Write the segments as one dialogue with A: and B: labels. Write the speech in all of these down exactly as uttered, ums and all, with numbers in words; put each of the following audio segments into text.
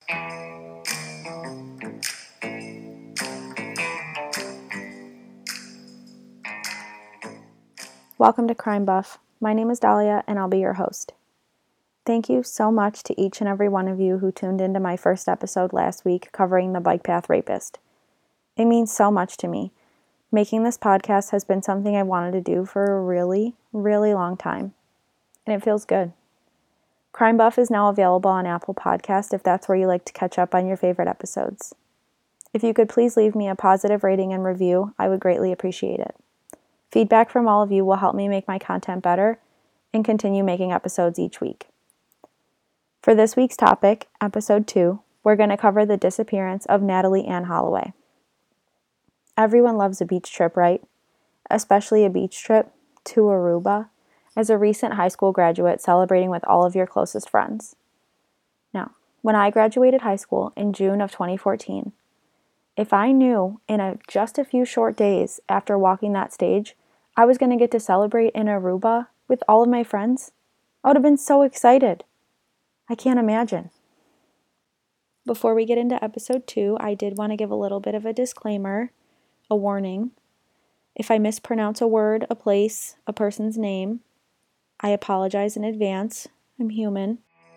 A: Welcome to Crime Buff. My name is Dahlia, and I'll be your host. Thank you so much to each and every one of you who tuned into my first episode last week covering the bike path rapist. It means so much to me. Making this podcast has been something I wanted to do for a really, really long time, and it feels good. Crime Buff is now available on Apple Podcast if that's where you like to catch up on your favorite episodes. If you could please leave me a positive rating and review, I would greatly appreciate it. Feedback from all of you will help me make my content better and continue making episodes each week. For this week's topic, episode two, we're going to cover the disappearance of Natalie Ann Holloway. Everyone loves a beach trip, right? Especially a beach trip to Aruba as a recent high school graduate celebrating with all of your closest friends. Now, when I graduated high school in June of twenty fourteen, if I knew in a, just a few short days after walking that stage, I was going to get to celebrate in Aruba with all of my friends, I would have been so excited. I can't imagine. Before we get into episode two, I did want to give a little bit of a disclaimer, a warning. If I mispronounce a word, a place, a person's name, I apologize in advance. I'm human.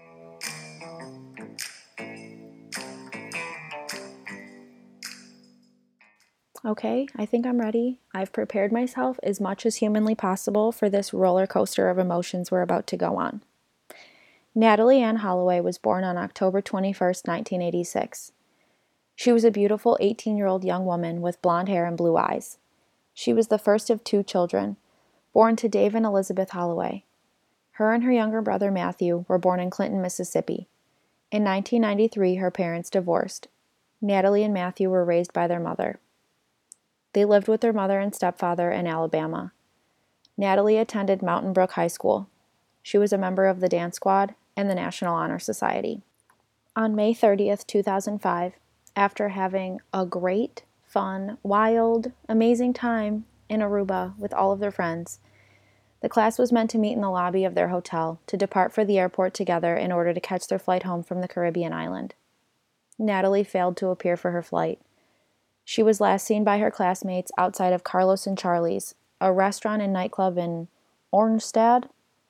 A: Okay, I think I'm ready. I've prepared myself as much as humanly possible for this roller coaster of emotions we're about to go on. Natalie Ann Holloway was born on October twenty-first, nineteen eighty-six. She was a beautiful eighteen-year-old young woman with blonde hair and blue eyes. She was the first of two children, born to Dave and Elizabeth Holloway. Her and her younger brother Matthew were born in Clinton, Mississippi. In nineteen ninety-three, her parents divorced. Natalie and Matthew were raised by their mother. They lived with their mother and stepfather in Alabama. Natalie attended Mountain Brook High School. She was a member of the dance squad and the National Honor Society. On May thirtieth, two thousand five, after having a great, fun, wild, amazing time in Aruba with all of their friends, the class was meant to meet in the lobby of their hotel to depart for the airport together in order to catch their flight home from the Caribbean island. Natalie failed to appear for her flight. She was last seen by her classmates outside of Carlos and Charlie's, a restaurant and nightclub in Oranjestad.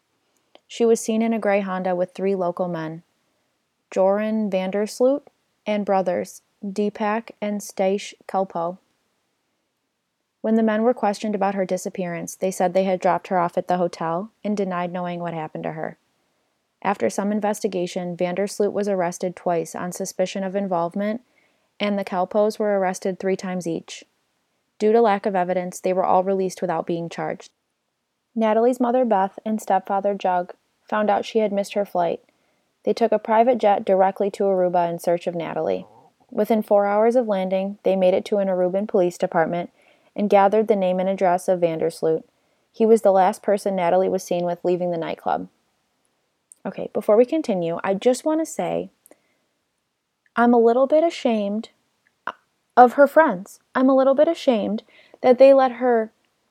A: She was seen in a gray Honda with three local men, Joran Vandersloot and brothers Deepak and Stace Kelpo. When the men were questioned about her disappearance, they said they had dropped her off at the hotel and denied knowing what happened to her. After some investigation, Vandersloot was arrested twice on suspicion of involvement, and the Kelpos were arrested three times each. Due to lack of evidence, they were all released without being charged. Natalie's mother, Beth, and stepfather, Jug, found out she had missed her flight. They took a private jet directly to Aruba in search of Natalie. Within four hours of landing, they made it to an Aruban police department and gathered the name and address of Vandersloot. He was the last person Natalie was seen with leaving the nightclub. Okay, before we continue, I just want to say I'm a little bit ashamed of her friends. I'm a little bit ashamed that they let her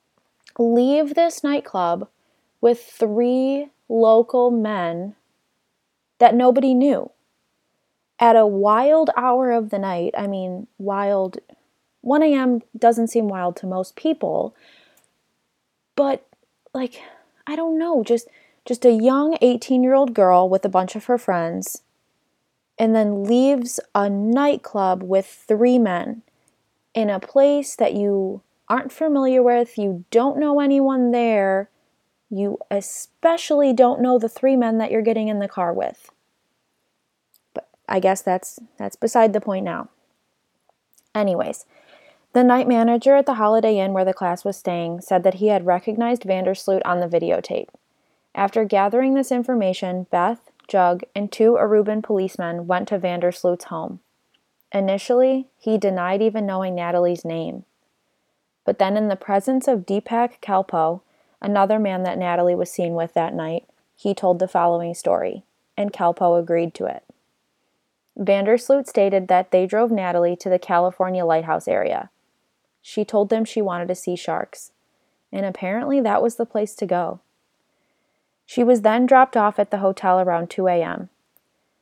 A: leave this nightclub with three local men that nobody knew at a wild hour of the night. I mean, wild, one a.m. doesn't seem wild to most people, but like, I don't know, just just a young eighteen-year-old girl with a bunch of her friends, and then leaves a nightclub with three men in a place that you aren't familiar with, you don't know anyone there, you especially don't know the three men that you're getting in the car with. But I guess that's that's beside the point now. Anyways, the night manager at the Holiday Inn where the class was staying said that he had recognized Vandersloot on the videotape. After gathering this information, Beth, Jug, and two Aruban policemen went to Vandersloot's home. Initially, he denied even knowing Natalie's name. But then in the presence of Deepak Kelpo, another man that Natalie was seen with that night, he told the following story, and Kelpo agreed to it. Vandersloot stated that they drove Natalie to the California Lighthouse area. She told them she wanted to see sharks, and apparently that was the place to go. She was then dropped off at the hotel around two a.m.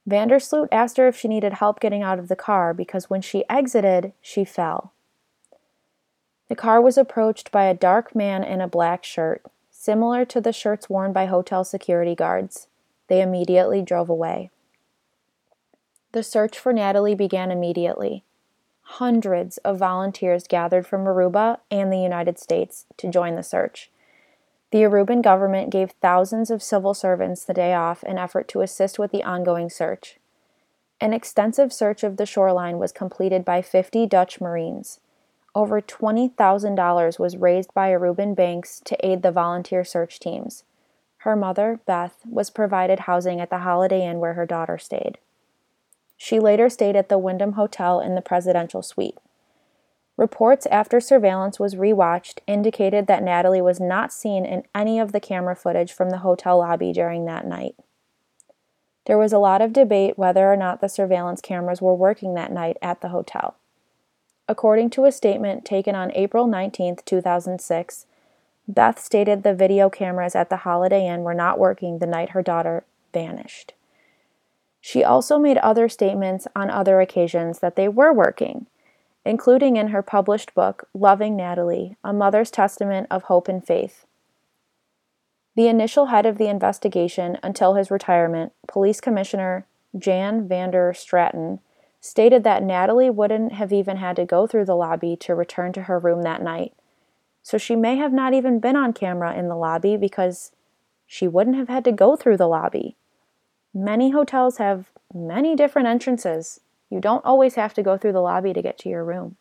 A: Vandersloot asked her if she needed help getting out of the car because when she exited, she fell. The car was approached by a dark man in a black shirt, similar to the shirts worn by hotel security guards. They immediately drove away. The search for Natalie began immediately. Hundreds of volunteers gathered from Aruba and the United States to join the search. The Aruban government gave thousands of civil servants the day off in effort to assist with the ongoing search. An extensive search of the shoreline was completed by fifty Dutch Marines. Over twenty thousand dollars was raised by Aruban banks to aid the volunteer search teams. Her mother, Beth, was provided housing at the Holiday Inn where her daughter stayed. She later stayed at the Wyndham Hotel in the presidential suite. Reports after surveillance was rewatched indicated that Natalie was not seen in any of the camera footage from the hotel lobby during that night. There was a lot of debate whether or not the surveillance cameras were working that night at the hotel. According to a statement taken on April nineteenth, two thousand six, Beth stated the video cameras at the Holiday Inn were not working the night her daughter vanished. She also made other statements on other occasions that they were working, including in her published book, Loving Natalie, A Mother's Testament of Hope and Faith. The initial head of the investigation until his retirement, Police Commissioner Jan Vander Straten, stated that Natalie wouldn't have even had to go through the lobby to return to her room that night. So she may have not even been on camera in the lobby because she wouldn't have had to go through the lobby. Many hotels have many different entrances. You don't always have to go through the lobby to get to your room.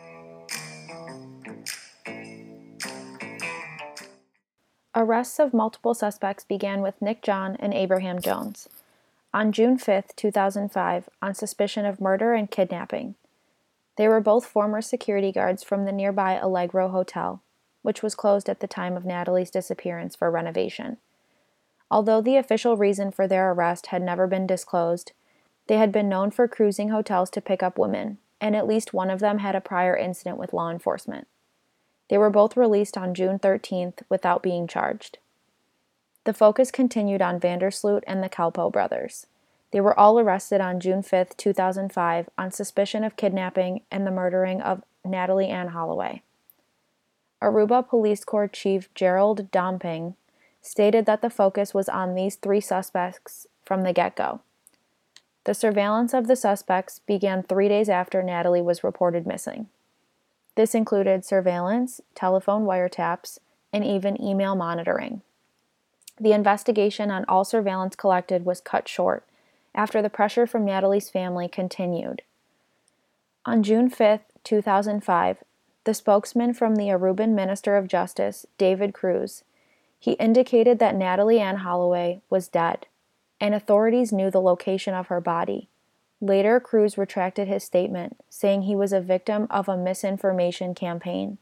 A: Arrests of multiple suspects began with Nick John and Abraham Jones on June fifth, two thousand five, on suspicion of murder and kidnapping. They were both former security guards from the nearby Allegro Hotel, which was closed at the time of Natalie's disappearance for renovation. Although the official reason for their arrest had never been disclosed, they had been known for cruising hotels to pick up women, and at least one of them had a prior incident with law enforcement. They were both released on June thirteenth without being charged. The focus continued on Vandersloot and the Kalpoe brothers. They were all arrested on June fifth, two thousand five on suspicion of kidnapping and the murdering of Natalie Ann Holloway. Aruba Police Corps Chief Gerald Domping stated that the focus was on these three suspects from the get-go. The surveillance of the suspects began three days after Natalie was reported missing. This included surveillance, telephone wiretaps, and even email monitoring. The investigation on all surveillance collected was cut short after the pressure from Natalie's family continued. On June fifth, two thousand five, the spokesman from the Aruban Minister of Justice, David Cruz, he indicated that Natalie Ann Holloway was dead, and authorities knew the location of her body. Later, Cruz retracted his statement, saying he was a victim of a misinformation campaign.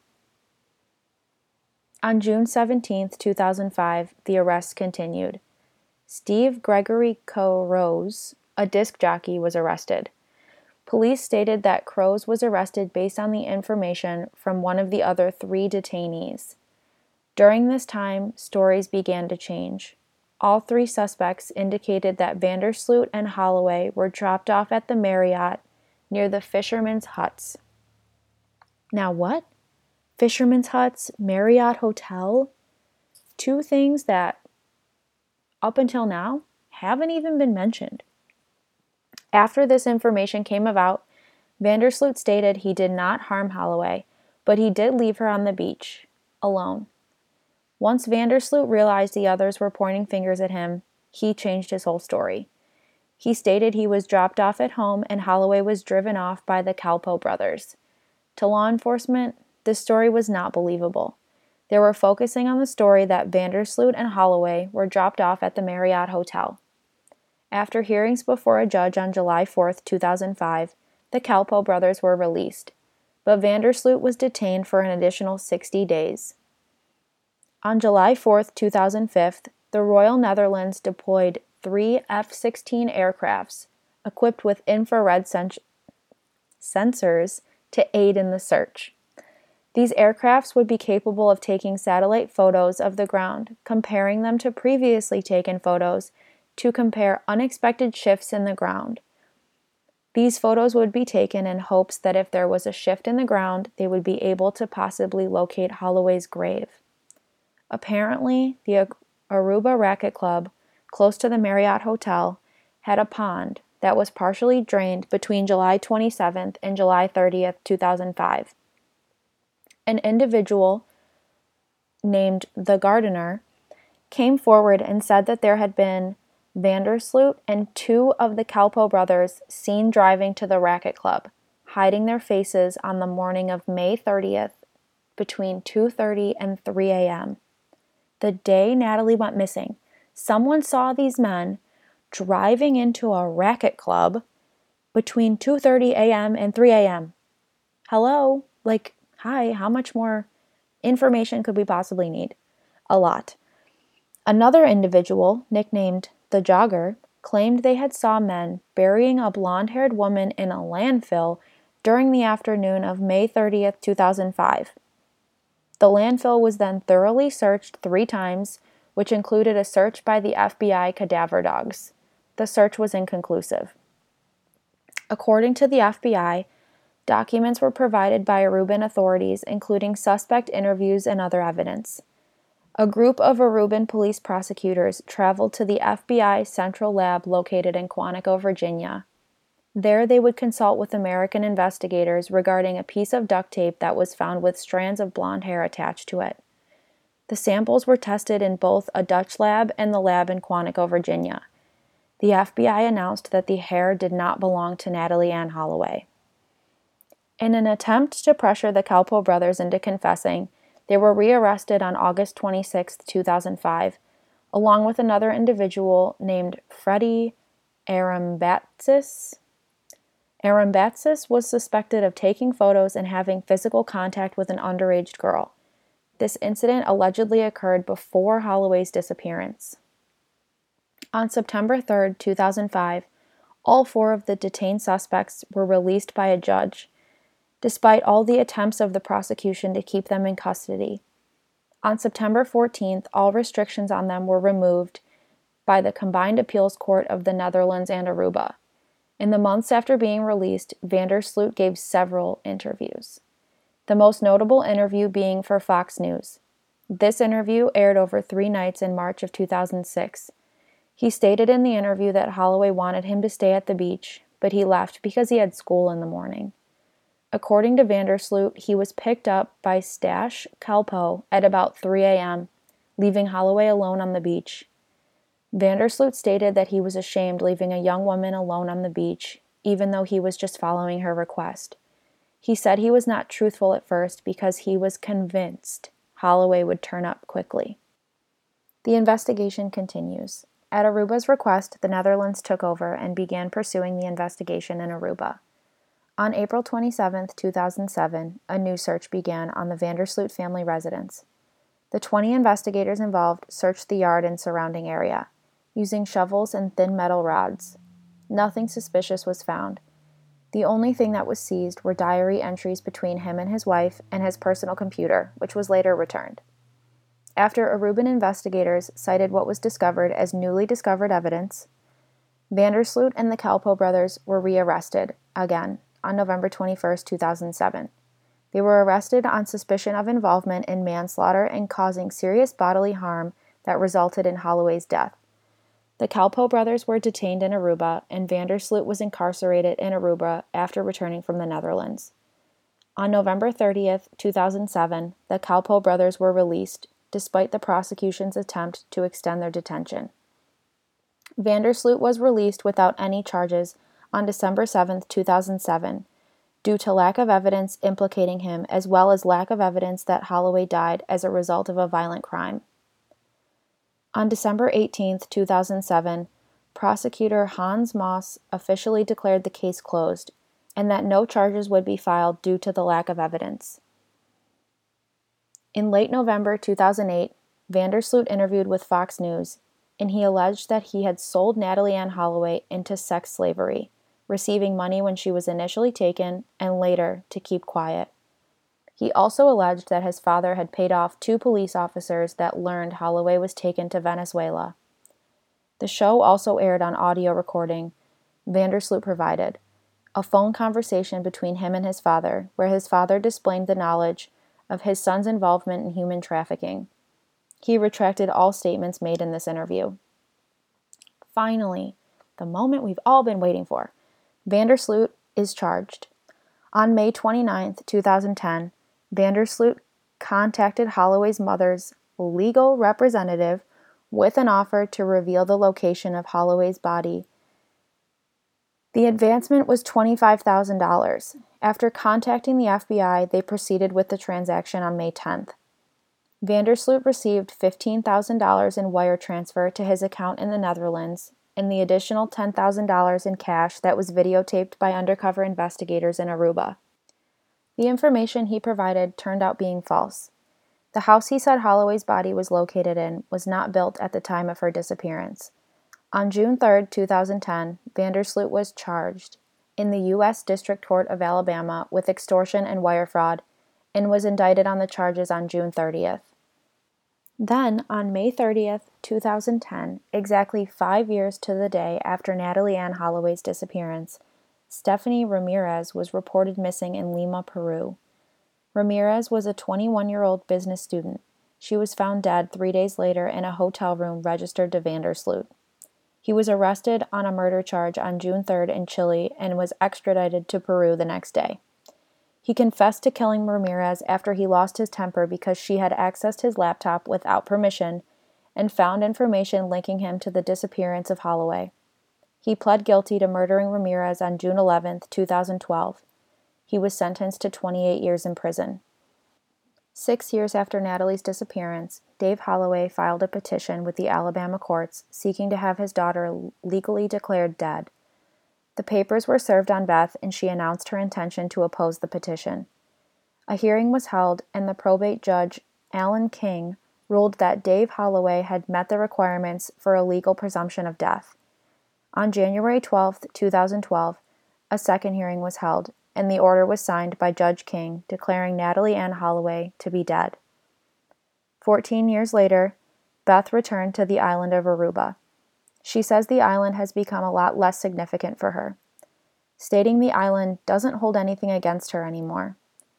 A: On June seventeenth, two thousand five, the arrests continued. Steve Gregory Crows, a disc jockey, was arrested. Police stated that Crows was arrested based on the information from one of the other three detainees. During this time, stories began to change. All three suspects indicated that Vandersloot and Holloway were dropped off at the Marriott near the Fisherman's Huts. Now what? Fisherman's Huts, Marriott Hotel? Two things that, up until now, haven't even been mentioned. After this information came about, Vandersloot stated he did not harm Holloway, but he did leave her on the beach, alone. Once Vandersloot realized the others were pointing fingers at him, he changed his whole story. He stated he was dropped off at home and Holloway was driven off by the Kalpoe brothers. To law enforcement, this story was not believable. They were focusing on the story that Vandersloot and Holloway were dropped off at the Marriott Hotel. After hearings before a judge on July fourth, two thousand five, the Kalpoe brothers were released, but Vandersloot was detained for an additional sixty days. On July fourth, two thousand five, the Royal Netherlands deployed three F sixteen aircrafts equipped with infrared sen- sensors to aid in the search. These aircrafts would be capable of taking satellite photos of the ground, comparing them to previously taken photos to compare unexpected shifts in the ground. These photos would be taken in hopes that if there was a shift in the ground, they would be able to possibly locate Holloway's grave. Apparently, the Aruba Racquet Club, close to the Marriott Hotel, had a pond that was partially drained between July twenty-seventh and July thirtieth, two thousand five. An individual named the Gardener came forward and said that there had been Vandersloot and two of the Kalpoe brothers seen driving to the Racquet Club, hiding their faces on the morning of May thirtieth between two thirty and three a.m. The day Natalie went missing, someone saw these men driving into a racquet club between two thirty a.m. and three a.m. Hello? Like, hi, how much more information could we possibly need? A lot. Another individual, nicknamed the Jogger, claimed they had saw men burying a blonde-haired woman in a landfill during the afternoon of May thirtieth, two thousand five. The landfill was then thoroughly searched three times, which included a search by the F B I cadaver dogs. The search was inconclusive. According to the F B I, documents were provided by Aruban authorities, including suspect interviews and other evidence. A group of Aruban police prosecutors traveled to the F B I Central Lab located in Quantico, Virginia. There they would consult with American investigators regarding a piece of duct tape that was found with strands of blonde hair attached to it. The samples were tested in both a Dutch lab and the lab in Quantico, Virginia. The F B I announced that the hair did not belong to Natalie Ann Holloway. In an attempt to pressure the Kalpoe brothers into confessing, they were rearrested on August twenty-sixth, two thousand five, along with another individual named Freddie Arambatsis. Arambatsis was suspected of taking photos and having physical contact with an underage girl. This incident allegedly occurred before Holloway's disappearance. On September third, two thousand five, all four of the detained suspects were released by a judge, despite all the attempts of the prosecution to keep them in custody. On September fourteenth, all restrictions on them were removed by the Combined Appeals Court of the Netherlands and Aruba. In the months after being released, Vandersloot gave several interviews, the most notable interview being for Fox News. This interview aired over three nights in March of two thousand six. He stated in the interview that Holloway wanted him to stay at the beach, but he left because he had school in the morning. According to Vandersloot, he was picked up by Stash Kalpoe at about three a.m., leaving Holloway alone on the beach. Vandersloot stated that he was ashamed leaving a young woman alone on the beach, even though he was just following her request. He said he was not truthful at first because he was convinced Holloway would turn up quickly. The investigation continues. At Aruba's request, the Netherlands took over and began pursuing the investigation in Aruba. On April twenty-seventh, two thousand seven, a new search began on the Vandersloot family residence. The twenty investigators involved searched the yard and surrounding area, using shovels and thin metal rods. Nothing suspicious was found. The only thing that was seized were diary entries between him and his wife and his personal computer, which was later returned. After Aruban investigators cited what was discovered as newly discovered evidence, Vandersloot and the Kalpoe brothers were rearrested, again, on November twenty-first, two thousand seven. They were arrested on suspicion of involvement in manslaughter and causing serious bodily harm that resulted in Holloway's death. The Kalpoe brothers were detained in Aruba, and Vandersloot was incarcerated in Aruba after returning from the Netherlands. On November thirtieth, two thousand seven, the Kalpoe brothers were released, despite the prosecution's attempt to extend their detention. Vandersloot was released without any charges on December seventh, two thousand seven, due to lack of evidence implicating him as well as lack of evidence that Holloway died as a result of a violent crime. On December eighteenth, two thousand seven, prosecutor Hans Moss officially declared the case closed and that no charges would be filed due to the lack of evidence. In late November two thousand eight, Vandersloot interviewed with Fox News, and he alleged that he had sold Natalie Ann Holloway into sex slavery, receiving money when she was initially taken and later to keep quiet. He also alleged that his father had paid off two police officers that learned Holloway was taken to Venezuela. The show also aired on audio recording Vandersloot provided, a phone conversation between him and his father, where his father displayed the knowledge of his son's involvement in human trafficking. He retracted all statements made in this interview. Finally, the moment we've all been waiting for. Vandersloot is charged. On May twenty-ninth, twenty ten, Vandersloot contacted Holloway's mother's legal representative with an offer to reveal the location of Holloway's body. The advancement was twenty-five thousand dollars. After contacting the F B I, they proceeded with the transaction on May tenth. Vandersloot received fifteen thousand dollars in wire transfer to his account in the Netherlands and the additional ten thousand dollars in cash that was videotaped by undercover investigators in Aruba. The information he provided turned out being false. The house he said Holloway's body was located in was not built at the time of her disappearance. On June third, twenty ten, Vandersloot was charged in the U S District Court of Alabama with extortion and wire fraud and was indicted on the charges on June thirtieth. Then, on May thirtieth, twenty ten, exactly five years to the day after Natalie Ann Holloway's disappearance, Stephanie Ramirez was reported missing in Lima, Peru. Ramirez was a twenty-one-year-old business student. She was found dead three days later in a hotel room registered to Vandersloot. He was arrested on a murder charge on June third in Chile and was extradited to Peru the next day. He confessed to killing Ramirez after he lost his temper because she had accessed his laptop without permission and found information linking him to the disappearance of Holloway. He pled guilty to murdering Ramirez on June eleventh, twenty twelve. He was sentenced to twenty-eight years in prison. Six years after Natalie's disappearance, Dave Holloway filed a petition with the Alabama courts seeking to have his daughter legally declared dead. The papers were served on Beth, and she announced her intention to oppose the petition. A hearing was held, and the probate judge, Alan King, ruled that Dave Holloway had met the requirements for a legal presumption of death. On January twelfth, twenty twelve, a second hearing was held, and the order was signed by Judge King, declaring Natalie Ann Holloway to be dead. Fourteen years later, Beth returned to the island of Aruba. She says the island has become a lot less significant for her, stating the island doesn't hold anything against her anymore.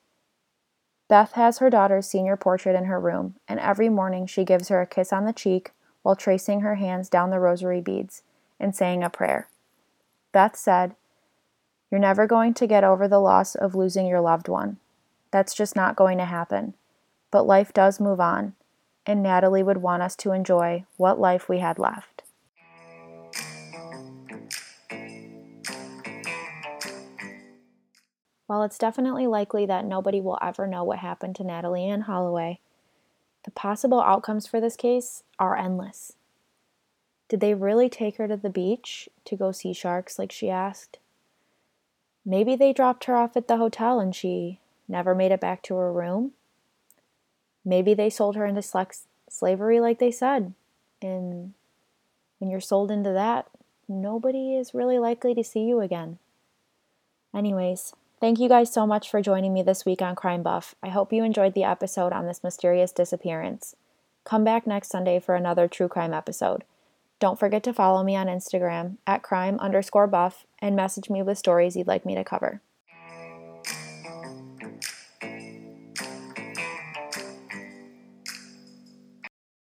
A: Beth has her daughter's senior portrait in her room, and every morning she gives her a kiss on the cheek while tracing her hands down the rosary beads and saying a prayer. Beth said, "You're never going to get over the loss of losing your loved one. That's just not going to happen. But life does move on, and Natalie would want us to enjoy what life we had left." While it's definitely likely that nobody will ever know what happened to Natalie Ann Holloway, the possible outcomes for this case are endless. Did they really take her to the beach to go see sharks like she asked? Maybe they dropped her off at the hotel and she never made it back to her room. Maybe they sold her into sl- slavery like they said. And when you're sold into that, nobody is really likely to see you again. Anyways, thank you guys so much for joining me this week on Crime Buff. I hope you enjoyed the episode on this mysterious disappearance. Come back next Sunday for another true crime episode. Don't forget to follow me on Instagram at crime underscore buff and message me with stories you'd like me to cover.